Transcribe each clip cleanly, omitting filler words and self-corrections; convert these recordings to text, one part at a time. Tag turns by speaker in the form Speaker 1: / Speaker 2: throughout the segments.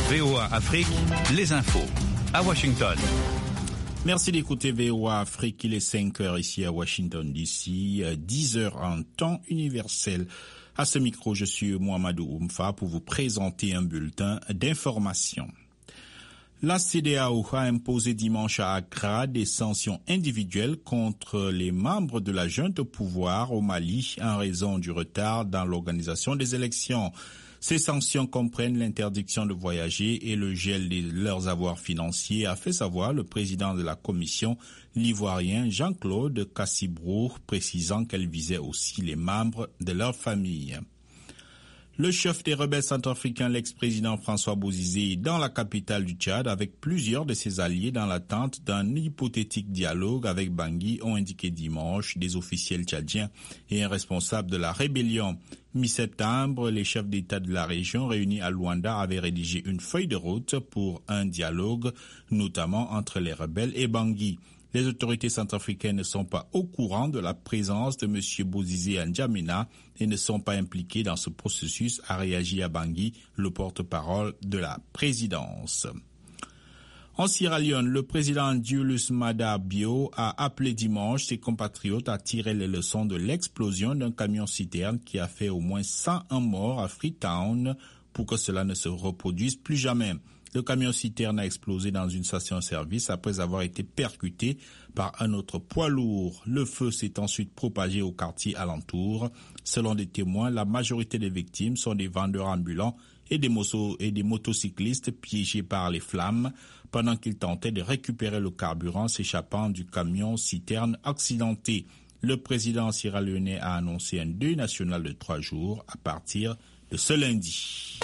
Speaker 1: VOA Afrique, les infos. À Washington.
Speaker 2: Merci d'écouter VOA Afrique. Il est 5 heures ici à Washington DC, 10 heures en temps universel. À ce micro, je suis Mohamedou Oumfa pour vous présenter un bulletin d'information. La CEDEAO a imposé dimanche à Accra des sanctions individuelles contre les membres de la junte au pouvoir au Mali en raison du retard dans l'organisation des élections. Ces sanctions comprennent l'interdiction de voyager et le gel de leurs avoirs financiers, a fait savoir le président de la commission, l'ivoirien Jean-Claude Cassibrou, précisant qu'elle visait aussi les membres de leur famille. Le chef des rebelles centrafricains, l'ex-président François Bozizé, est dans la capitale du Tchad avec plusieurs de ses alliés dans l'attente d'un hypothétique dialogue avec Bangui, ont indiqué dimanche des officiels tchadiens et un responsable de la rébellion. Mi-septembre, les chefs d'État de la région réunis à Luanda avaient rédigé une feuille de route pour un dialogue, notamment entre les rebelles et Bangui. Les autorités centrafricaines ne sont pas au courant de la présence de M. Bozizé à N'Djamena et ne sont pas impliqués dans ce processus, a réagi à Bangui, le porte-parole de la présidence. En Sierra Leone, le président Julius Maada Bio a appelé dimanche ses compatriotes à tirer les leçons de l'explosion d'un camion-citerne qui a fait au moins 101 morts à Freetown pour que cela ne se reproduise plus jamais. Le camion-citerne a explosé dans une station-service après avoir été percuté par un autre poids lourd. Le feu s'est ensuite propagé au quartier alentour. Selon des témoins, la majorité des victimes sont des vendeurs ambulants et des motocyclistes piégés par les flammes pendant qu'ils tentaient de récupérer le carburant s'échappant du camion-citerne accidenté. Le président sierra-léonais a annoncé un deuil national de 3 jours à partir de ce lundi.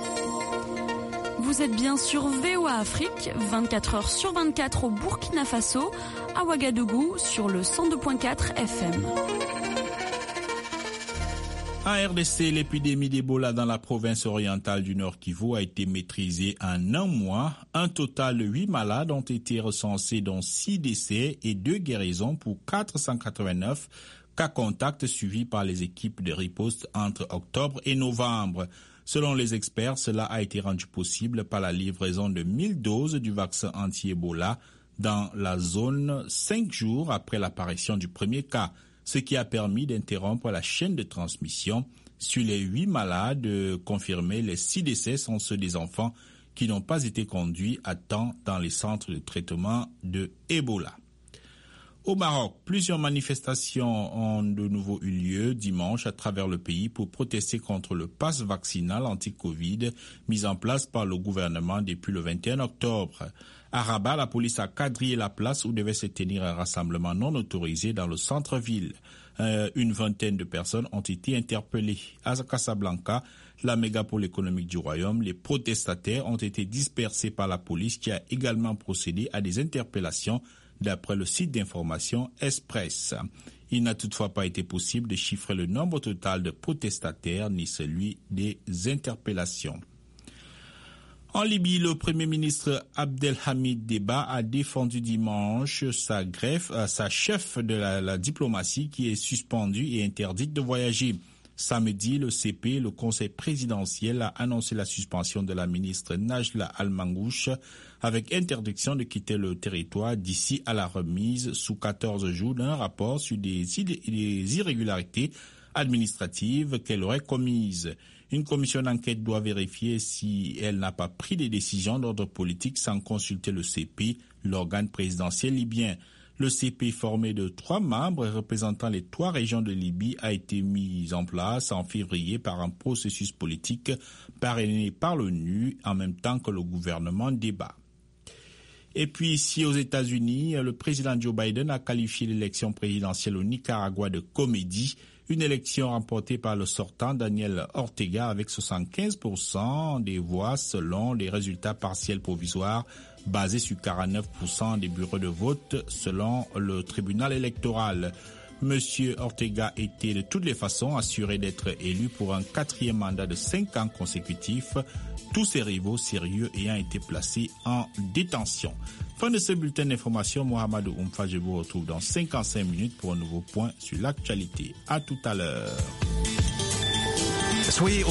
Speaker 3: Vous êtes bien sur VOA Afrique, 24 heures sur 24 au Burkina Faso, à Ouagadougou sur le 102.4 FM.
Speaker 2: En RDC, l'épidémie d'Ebola dans la province orientale du Nord Kivu a été maîtrisée en un mois. Un total de 8 malades ont été recensés, dont 6 décès et 2 guérisons pour 489 cas contacts suivis par les équipes de riposte entre octobre et novembre. Selon les experts, cela a été rendu possible par la livraison de 1000 doses du vaccin anti-Ebola dans la zone 5 jours après l'apparition du premier cas, ce qui a permis d'interrompre la chaîne de transmission. Sur les 8 malades confirmés, les 6 décès sont ceux des enfants qui n'ont pas été conduits à temps dans les centres de traitement de Ebola. Au Maroc, plusieurs manifestations ont de nouveau eu lieu dimanche à travers le pays pour protester contre le pass vaccinal anti-Covid mis en place par le gouvernement depuis le 21 octobre. À Rabat, la police a quadrillé la place où devait se tenir un rassemblement non autorisé dans le centre-ville. Une vingtaine de personnes ont été interpellées. À Casablanca, la mégapole économique du royaume, les protestataires ont été dispersés par la police qui a également procédé à des interpellations d'après le site d'information Express. Il n'a toutefois pas été possible de chiffrer le nombre total de protestataires ni celui des interpellations. En Libye, le Premier ministre Abdelhamid Deba a défendu dimanche sa chef de la diplomatie qui est suspendue et interdite de voyager. Samedi, le CP, le Conseil présidentiel, a annoncé la suspension de la ministre Najla Al-Mangouche avec interdiction de quitter le territoire d'ici à la remise sous 14 jours d'un rapport sur des irrégularités administratives qu'elle aurait commises. Une commission d'enquête doit vérifier si elle n'a pas pris des décisions d'ordre politique sans consulter le CP, l'organe présidentiel libyen. Le CP, formé de 3 membres représentant les 3 régions de Libye, a été mis en place en février par un processus politique parrainé par l'ONU en même temps que le gouvernement débat. Et puis ici aux États-Unis, le président Joe Biden a qualifié l'élection présidentielle au Nicaragua de comédie, une élection remportée par le sortant Daniel Ortega avec 75% des voix selon les résultats partiels provisoires basés sur 49% des bureaux de vote selon le tribunal électoral. Monsieur Ortega était de toutes les façons assuré d'être élu pour un 4e mandat de 5 ans consécutifs, tous ses rivaux sérieux ayant été placés en détention. Fin de ce bulletin d'information, Mohamedou Oumfa, je vous retrouve dans 55 minutes pour un nouveau point sur l'actualité. À tout à l'heure.
Speaker 1: Soyez au